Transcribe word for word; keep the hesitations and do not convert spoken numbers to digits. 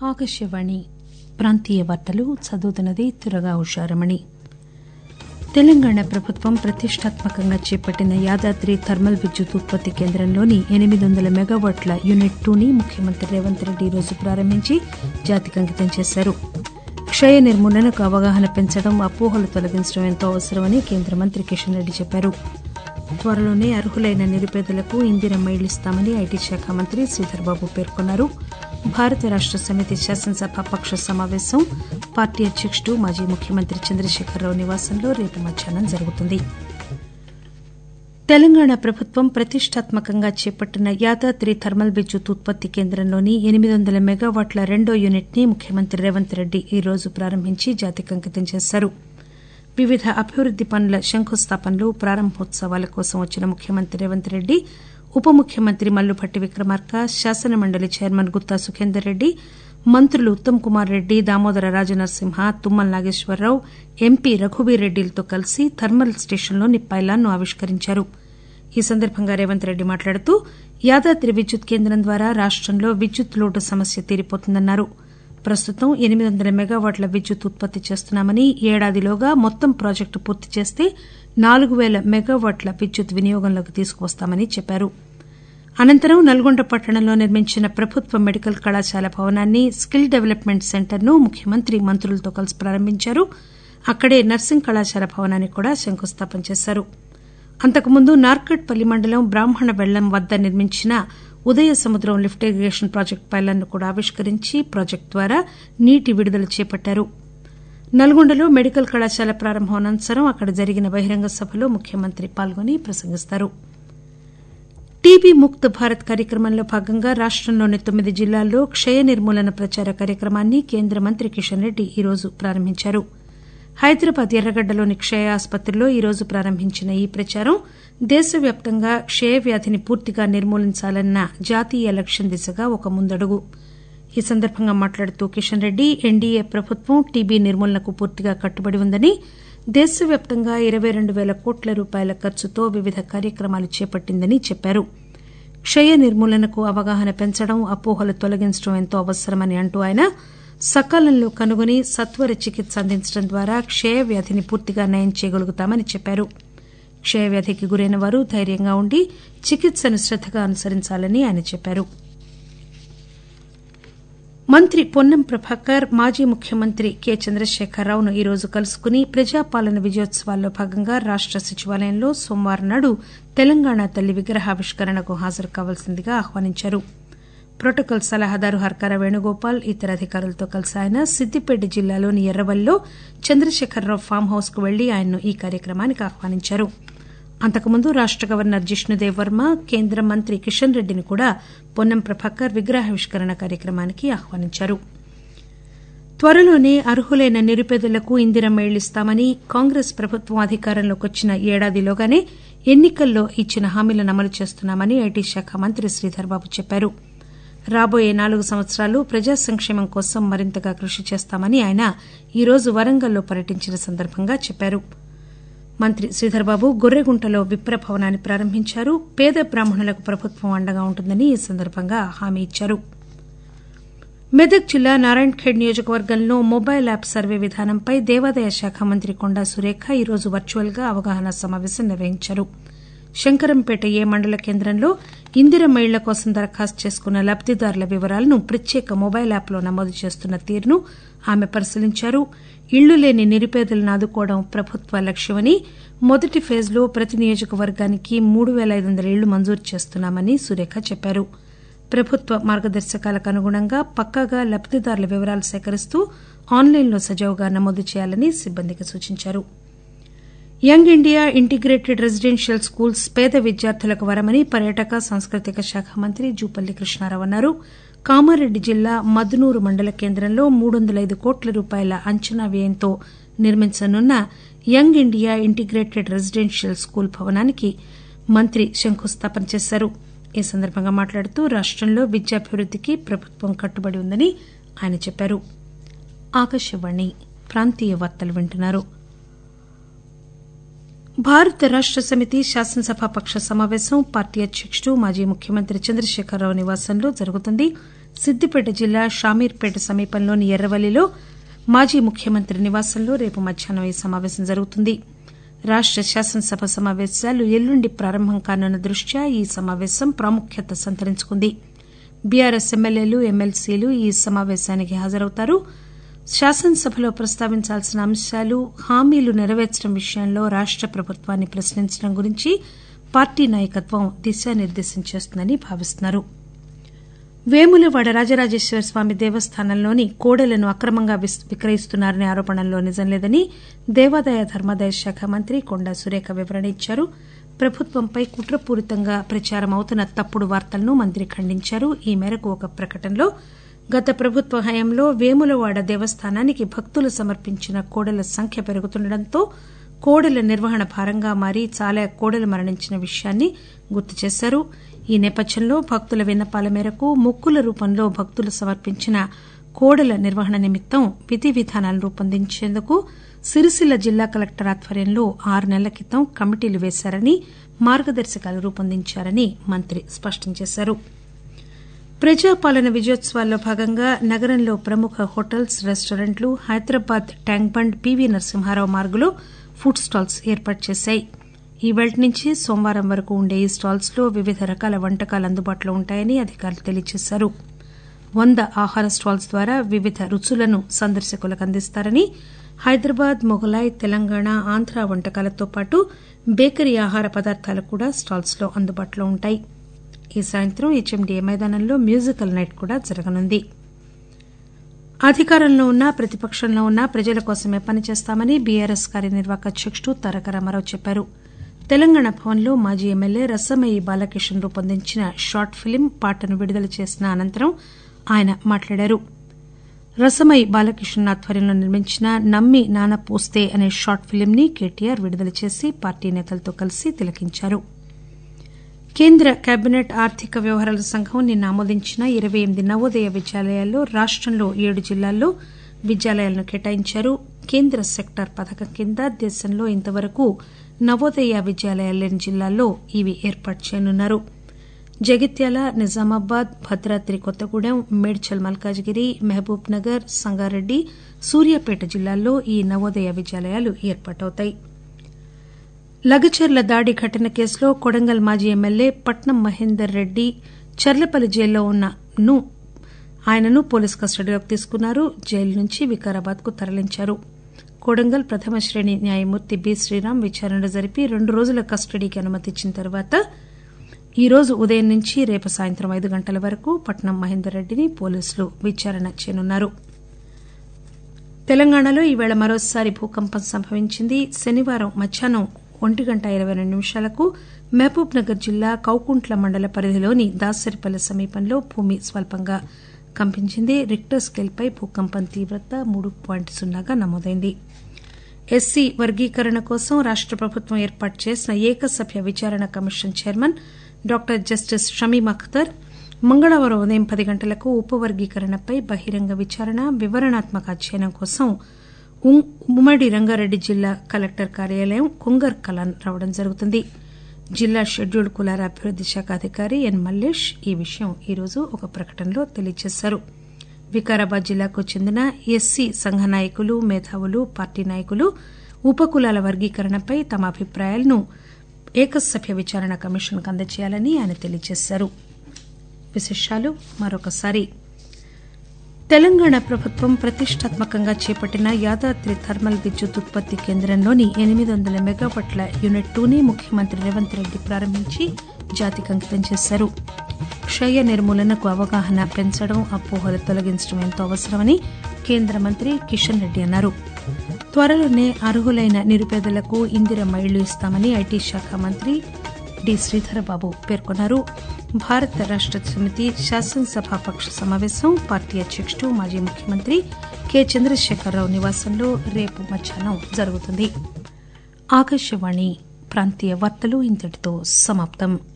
ఆకాశవాణి ప్రాంతీయ వార్తలు చదువుతున్నది తురగా ఉషారమణి. తెలంగాణ ప్రభుత్వం ప్రతిష్టాత్మకంగా చేపట్టిన యాదాద్రి థర్మల్ విద్యుత్ ఉత్పత్తి కేంద్రంలోని ఎనిమిది వందల మెగావాట్ల యూనిట్ టూని ముఖ్యమంత్రి రేవంత్ రెడ్డి ఈరోజు ప్రారంభించి జాతికి అంకితం చేశారు. క్షయ నిర్మూలనకు అవగాహన పెంచడం, అపోహలు తొలగించడం ఎంతో అవసరమని కేంద్ర మంత్రి కిషన్ రెడ్డి చెప్పారు. త్వరలోనే అర్హులైన నిరుపేదలకు ఇందిరమ్మ ఇళ్లు ఇస్తామని ఐటీ శాఖ మంత్రి శ్రీధర్బాబు పేర్కొన్నారు. భారత రాష్ట సమితి శాసనసభ పక్ష సమావేశం పార్టీ అధ్యకుడు మాజీ ముఖ్యమంత్రి చంద్రశేఖరరావు నివాసంలో రేపు మధ్యాహ్నం జరుగుతుంది. తెలంగాణ ప్రభుత్వం ప్రతిష్టాత్మకంగా చేపట్టిన యాదాద్రి థర్మల్ విద్యుత్ ఉత్పత్తి కేంద్రంలోని ఎనిమిది వందల మెగావాట్ల రెండో యూనిట్ ని ముఖ్యమంత్రి రేవంత్ రెడ్డి ఈరోజు ప్రారంభించి జాతికి అంకితం చేశారు. వివిధ అభివృద్ది పనుల శంకుస్థాపనలు, ప్రారంభోత్సవాల కోసం వచ్చిన ముఖ్యమంత్రి రేవంత్ రెడ్డి ఉప ముఖ్యమంత్రి మల్లుభట్టి విక్రమార్క, శాసనమండలి చైర్మన్ గుత్తా సుఖేందర్ రెడ్డి, మంత్రులు ఉత్తమ్ కుమార్ రెడ్డి, దామోదర రాజనరసింహ, తుమ్మల నాగేశ్వరరావు, ఎంపీ రఘువీర్ రెడ్డిలతో కలిసి థర్మల్ స్టేషన్లోని పైలాన్ను ఆవిష్కరించారు. ఈ సందర్భంగా రేవంత్ రెడ్డి మాట్లాడుతూ యాదాద్రి విద్యుత్ కేంద్రం ద్వారా రాష్టంలో విద్యుత్ లోటు సమస్య తీరిపోతుందన్నారు. ప్రస్తుతం ఎనిమిది వందల మెగావాట్ల విద్యుత్ ఉత్పత్తి చేస్తున్నామని, ఏడాదిలోగా మొత్తం ప్రాజెక్టు పూర్తి చేస్తే నాలుగు పేల మెగావాట్ల విద్యుత్ వినియోగంలోకి తీసుకువస్తామని చెప్పారు. అనంతరం నల్గొండ పట్టణంలో నిర్మించిన ప్రభుత్వ మెడికల్ కళాశాల భవనాన్ని, స్కిల్ డెవలప్మెంట్ సెంటర్ ను ముఖ్యమంత్రి మంత్రులతో కలిసి ప్రారంభించారు. అక్కడే నర్సింగ్ కళాశాల భవనానికి కూడా శంకుస్థాపన చేశారు. అంతకుముందు నార్కట్పల్లి మండలం బ్రాహ్మణ బెల్లం వద్ద నిర్మించిన ఉదయ సముద్రం లిఫ్ట్ ఇరిగేషన్ ప్రాజెక్టు పైలాన్ను కూడా ఆవిష్కరించి ప్రాజెక్టు ద్వారా నీటి విడుదల చేపట్టారు. నల్గొండలో మెడికల్ కళాశాల ప్రారంభం అనంతరం అక్కడ జరిగిన బహిరంగ సభలో ముఖ్యమంత్రి పాల్గొని ప్రసంగిస్తారు. టీబీ ముక్త్ భారత్ కార్యక్రమంలో భాగంగా రాష్టంలోని తొమ్మిది జిల్లాల్లో క్షయ నిర్మూలన ప్రచార కార్యక్రమాన్ని కేంద్ర మంత్రి కిషన్ రెడ్డి ఈరోజు ప్రారంభించారు. హైదరాబాద్ ఎర్రగడ్డలోని క్షయ ఆసుపత్రిలో ఈరోజు ప్రారంభించిన ఈ ప్రచారం దేశవ్యాప్తంగా క్షయ వ్యాధిని పూర్తిగా నిర్మూలించాలన్న జాతీయ లక్ష్యం దిశగా ఒక ముందడుగు. ఈ సందర్భంగా మాట్లాడుతూ కిషన్ రెడ్డి ఎన్డీఏ ప్రభుత్వం టీబీ నిర్మూలనకు పూర్తిగా కట్టుబడి ఉందని, దేశవ్యాప్తంగా ఇరవై రెండు పేల కోట్ల రూపాయల ఖర్చుతో వివిధ కార్యక్రమాలు చేపట్టిందని చెప్పారు. క్షయ నిర్మూలనకు అవగాహన పెంచడం, అపోహలు తొలగించడం ఎంతో అవసరమని అంటూ ఆయన సకాలంలో కనుగొని సత్వర చికిత్స అందించడం ద్వారా క్షయ వ్యాధిని పూర్తిగా నయం చేయగలుగుతామని చెప్పారు. క్షయవ్యాధికి గురైన వారు ధైర్యంగా ఉండి చికిత్సను శ్రద్దగా అనుసరించాలని ఆయన చెప్పారు. మంత్రి పొన్నం ప్రభాకర్ మాజీ ముఖ్యమంత్రి కె చంద్రశేఖరరావును ఈరోజు కలుసుకుని ప్రజాపాలన విజయోత్సవాల్లో భాగంగా రాష్ట సచివాలయంలో సోమవారం నాడు తెలంగాణ తల్లి విగ్రహావిష్కరణకు హాజరు కావాల్సిందిగా ఆహ్వానించారు. ప్రోటోకాల్ సలహాదారు హర్కార వేణుగోపాల్, ఇతర అధికారులతో కలిసి ఆయన సిద్దిపేట జిల్లాలోని ఎర్రవల్లిలో చంద్రశేఖరరావు ఫామ్ హౌస్ కు వెళ్లి ఆయన్ను ఈ కార్యక్రమానికి ఆహ్వానించారు. అంతకుముందు రాష్ట గవర్నర్ జిష్ణుదేవ్ వర్మ, కేంద్ర మంత్రి కిషన్ రెడ్డిని కూడా పొన్నం ప్రభాకర్ విగ్రహావిష్కరణ కార్యక్రమానికి ఆహ్వానించారు. త్వరలోనే అర్హులైన నిరుపేదలకు ఇందిరమ్మ ఇళ్లు ఇస్తామని కాంగ్రెస్ ప్రభుత్వం అధికారంలోకి వచ్చిన ఏడాదిలోగానే ఎన్నికల్లో ఇచ్చిన హామీలను అమలు చేస్తున్నామని ఐటీ శాఖ మంత్రి శ్రీధర్బాబు చెప్పారు. రాబోయే నాలుగు సంవత్సరాలు ప్రజా సంక్షేమం కోసం మరింతగా కృషి చేస్తామని ఆయన ఈరోజు వరంగల్లో పర్యటించిన సందర్భంగా చెప్పారు. మంత్రి శ్రీధర్బాబు గొర్రెగుంటలో విప్ర భవనాన్ని ప్రారంభించారు. పేద బ్రాహ్మణులకు ప్రభుత్వం అండగా ఉంటుందని ఈ సందర్భంగా హామీ ఇచ్చారు. మెదక్ జిల్లా నారాయణఖేడ్ నియోజకవర్గంలో మొబైల్ యాప్ సర్వే విధానంపై దేవాదాయ శాఖ మంత్రి కొండా సురేఖ ఈరోజు వర్చువల్ గా అవగాహన సమావేశం నిర్వహించారు. శంకరంపేట ఏ మండల కేంద్రంలో ఇందిరమ్మ ఇళ్ల కోసం దరఖాస్తు చేసుకున్న లబ్దిదారుల వివరాలను ప్రత్యేక మొబైల్ యాప్ లో నమోదు చేస్తున్న తీరును ఆమె పరిశీలించారు. ఇళ్లు లేని నిరుపేదలను ఆదుకోవడం ప్రభుత్వ లక్ష్యమని, మొదటి ఫేజ్లో ప్రతి నియోజకవర్గానికి మూడు పేల ఐదు వందల ఇళ్లు మంజూరు చేస్తున్నామని సురేఖ చెప్పారు. ప్రభుత్వ మార్గదర్శకాలకు అనుగుణంగా పక్కాగా లబ్దిదారుల వివరాలు సేకరిస్తూ ఆన్లైన్లో సజావుగా నమోదు చేయాలని సిబ్బందికి సూచించారు. Young India integrated residential schools పేద విద్యార్థులకు వరమని పర్యాటక సాంస్కృతిక శాఖ మంత్రి జూపల్లి కృష్ణారావు అన్నారు. కామారెడ్డి జిల్లా మద్నూరు మండల కేంద్రంలో మూడు వందల ఐదు కోట్ల రూపాయల అంచనా వ్యయంతో నిర్మించనున్న young India integrated residential school భవనానికి మంత్రి శంకుస్థాపన చేశారు. ఈ సందర్భంగా మాట్లాడుతూ రాష్టంలో విద్యాభివృద్దికి ప్రభుత్వం కట్టుబడి ఉందని ఆయన చెప్పారు. ఆకాశవాణి ప్రాంతీయ వార్తలు వింటున్నారు. భారత రాష్ట సమితి శాసనసభ పక్ష సమావేశం పార్టీ అధ్యకుడు మాజీ ముఖ్యమంత్రి చంద్రశేఖరరావు నివాసంలో జరుగుతుంది. సిద్దిపేట జిల్లా షామీర్పేట సమీపంలోని ఎర్రవల్లిలో మాజీ ముఖ్యమంత్రి నివాసంలో రేపు మధ్యాహ్నం ఈ సమావేశం జరుగుతుంది. రాష్ట శాసనసభ సమావేశాలు ఎల్లుండి ప్రారంభం కానున్న దృష్ట్యా ఈ సమావేశం ప్రాముఖ్యత సంతరించుకుంది. బీఆర్ఎస్ ఎమ్మెల్యేలు ఎమ్మెల్సీలు ఈ సమావేశానికి హాజరవుతారు. శాసనసభలో ప్రస్తావించాల్సిన అంశాలు, హామీలు నెరవేర్చడం విషయంలో రాష్ట ప్రభుత్వాన్ని ప్రశ్నించడం గురించి పార్టీ నాయకత్వం దిశానిర్దేశం చేస్తుందని భావిస్తున్నారు. వేములవాడ రాజరాజేశ్వర స్వామి దేవస్థానంలోని కోడెలను అక్రమంగా విక్రయిస్తున్నారనే ఆరోపణల్లో నిజం లేదని దేవాదాయ ధర్మాదాయ శాఖ మంత్రి కొండా సురేఖ వివరణ ఇచ్చారు. ప్రభుత్వంపై కుట్రపూరితంగా ప్రచారం అవుతున్న తప్పుడు వార్తలను మంత్రి ఖండించారు. ఈ మేరకు ఒక ప్రకటనలో గత ప్రభుత్వ హయాంలో వేములవాడ దేవస్థానానికి భక్తులు సమర్పించిన కోడెల సంఖ్య పెరుగుతుండటంతో కోడెల నిర్వహణ భారంగా మారి చాలా కోడెలు మరణించిన విషయాన్ని గుర్తు చేశారు. ఈ నేపథ్యంలో భక్తుల విన్నపాల మేరకు మొక్కుల రూపంలో భక్తులు సమర్పించిన కోడెల నిర్వహణ నిమిత్తం విధి విధానాలను రూపొందించేందుకు సిరిసిల్ల జిల్లా కలెక్టర్ ఆధ్వర్యంలో ఆరు నెలల క్రితం కమిటీలు వేశారని, మార్గదర్శకాలు రూపొందించారని మంత్రి స్పష్టం చేశారు. ప్రజాపాలన విజయోత్సవాల్లో భాగంగా నగరంలో ప్రముఖ హోటల్స్, రెస్టారెంట్లు Hyderabad tank bund, PV Narasimha Rao మార్గులో ఫుడ్ స్టాల్స్ ఏర్పాటు చేశాయి. ఈవేళ్టి నుంచి సోమవారం వరకు ఉండే ఈ స్టాల్స్ లో వివిధ రకాల వంటకాలు అందుబాటులో ఉంటాయని అధికారులు తెలియజేశారు. వంద ఆహార స్టాల్స్ ద్వారా వివిధ రుచులను సందర్శకులకు అందిస్తారని, హైదరాబాద్, మొగలాయ్, తెలంగాణ, ఆంధ్ర వంటకాలతో పాటు బేకరీ ఆహార పదార్థాలు కూడా స్టాల్స్ లో అందుబాటులో ఉంటాయి. ఈ సాయంత్రం హెచ్ఎండీఏ మైదానంలో మ్యూజికల్ నైట్ కూడా జరగనుంది. అధికారంలో ఉన్నా ప్రతిపక్షంలో ఉన్నా ప్రజల కోసమే పనిచేస్తామని బీఆర్ఎస్ కార్యనిర్వాహక అధ్యకుడు తారక రామారావు చెప్పారు. తెలంగాణ భవన్లో మాజీ ఎమ్మెల్యే రసమయి బాలకిషన్ రూపొందించిన షార్ట్ ఫిలిం పాటను విడుదల చేసిన అనంతరం ఆయన మాట్లాడారు. రసమయి బాలకిషన్ ఆధ్వర్యంలో నిర్మించిన నమ్మి నాన పోస్తే అనే షార్ట్ ఫిలింని కేటీఆర్ విడుదల చేసి పార్టీ నేతలతో కలిసి తిలకించారు. కేంద్ర కేబినెట్ ఆర్థిక వ్యవహారాల సంఘం నిన్న ఆమోదించిన ఇరవై ఎనిమిది నవోదయ విద్యాలయాల్లో రాష్టంలో ఏడు జిల్లాల్లో విద్యాలయాలను కేటాయించారు. కేంద్ర సెక్టార్ పథకం కింద దేశంలో ఇంతవరకు నవోదయ విద్యాలయాలు లేని జిల్లాల్లో ఇవి ఏర్పాటు చేయనున్నారు. జగిత్యాల, నిజామాబాద్, భద్రాద్రి కొత్తగూడెం, మేడ్చల్ మల్కాజిగిరి, మహబూబ్ నగర్, సంగారెడ్డి, సూర్యాపేట జిల్లాల్లో ఈ నవోదయ విద్యాలయాలు ఏర్పాటవుతాయి. లగచర్ల దాడి ఘటన కేసులో కొడంగల్ మాజీ ఎమ్మెల్యే పట్నం మహేందర్ రెడ్డి చర్లపల్లి జైల్లో ఉన్న ఆయనను పోలీసు కస్టడీలోకి తీసుకున్నారు. జైలు నుంచి వికారాబాద్ కు తరలించారు. కొడంగల్ ప్రథమ శ్రేణి న్యాయమూర్తి బి శ్రీరామ్ విచారణ జరిపి రెండు రోజుల కస్టడీకి అనుమతి ఇచ్చిన తర్వాత ఈ రోజు ఉదయం నుంచి రేపు సాయంత్రం ఐదు గంటల వరకు పట్నం మహేందర్ రెడ్డిని పోలీసులు విచారణ చేయనున్నారు. తెలంగాణలో ఈవేళ మరోసారి భూకంపం సంభవించింది. శనివారం మధ్యాహ్నం ఒంటి గంట ఇరవై రెండు నిమిషాలకు మహబూబ్ నగర్ జిల్లా కౌకుంట్ల మండల పరిధిలోని దాసరిపల్లి సమీపంలో భూమి స్వల్పంగా కంపించింది. రిక్టర్ స్కేల్పై భూకంపం తీవ్రత మూడు పాయింట్ సున్నాగా నమోదైంది. ఎస్సీ వర్గీకరణ కోసం రాష్ట ప్రభుత్వం ఏర్పాటు చేసిన ఏకసభ్య విచారణ commission chairman doctor justice Shamim Akhtar మంగళవారం ఉదయం పది గంటలకు ఉపవర్గీకరణపై బహిరంగ విచారణ, వివరణాత్మక అధ్యయనం కోసం ఉమ్మడి రంగారెడ్డి జిల్లా కలెక్టర్ కార్యాలయం కుంగర్ కలాన్ రావడం జరుగుతుంది. జిల్లా షెడ్యూల్డ్ కులాల అభివృద్ది శాఖ అధికారి ఎన్ మల్లేష్ ఈ విషయం ఈరోజు ఒక ప్రకటనలో తెలియజేశారు. వికారాబాద్ జిల్లాకు చెందిన ఎస్సీ సంఘ నాయకులు, మేధావులు, పార్టీ నాయకులు ఉపకులాల వర్గీకరణపై తమ అభిప్రాయాలను ఏకసభ్య విచారణ కమిషన్ కు అందజేయాలని ఆయన తెలియజేశారు. విశేషాలు మరొకసారి. తెలంగాణ ప్రభుత్వం ప్రతిష్టాత్మకంగా చేపట్టిన యాదాద్రి థర్మల్ విద్యుత్ ఉత్పత్తి కేంద్రంలోని ఎనిమిది వందల మెగావాట్ల యూనిట్ టూని ముఖ్యమంత్రి రేవంత్ రెడ్డి ప్రారంభించి జాతికి అంకితం చేశారు. క్షయ నిర్మూలనకు అవగాహన పెంచడం, అపోహలు తొలగించడం ఎంతో అవసరమని కేంద్ర మంత్రి కిషన్ రెడ్డి అన్నారు. త్వరలోనే అర్హులైన నిరుపేదలకు ఇందిరమ్మ ఇళ్లు ఇస్తామని ఐటీ శాఖ మంత్రి డి శ్రీధరబాబు పేర్కొన్నారు. భారత రాష్ట సమితి శాసనసభాపక్ష సమావేశం పార్టీ అధ్యకుడు మాజీ ముఖ్యమంత్రి కె చంద్రశేఖరరావు నివాసంలో రేపు మధ్యాహ్నం జరుగుతుంది. ఆకాశవాణి ప్రాంతీయ వార్తలు ఇంతటితో సమాప్తం.